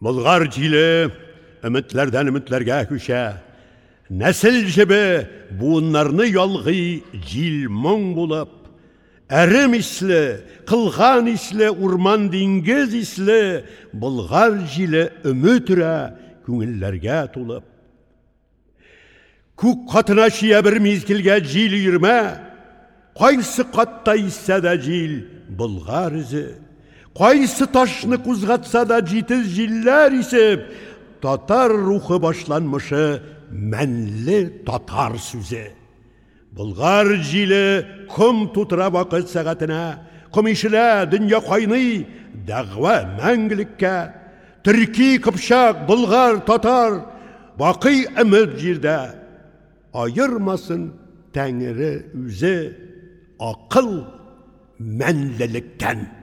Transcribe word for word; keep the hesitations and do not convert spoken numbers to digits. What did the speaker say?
Болгар жилі үмітлерден үмітлерге күшә. Нәсіл жібі буынларны ялғый жил мұң болып. Әрім ислі, қылған ислі, урман диңгіз ислі, Болгар жилі үмітірі күңіллерге тулып. Күк қатына шия бір мезгілге жил үйірме, қайсы қатта иссе да жил Болгар ізі. Қайсы ташны кузгатса да жетіз жиллер исеп, татар рухы башланмышы мәнлі татар сүзі. Болгар жилі күм тутыра вақыт сағатына, күм ішілі дүния қайны дәғва мәңгілікке. Түркі, Қыпшақ, Болгар, татар, бақи үміт жерде. Айырмасын тәңірі үзі ақыл мәнліліктен.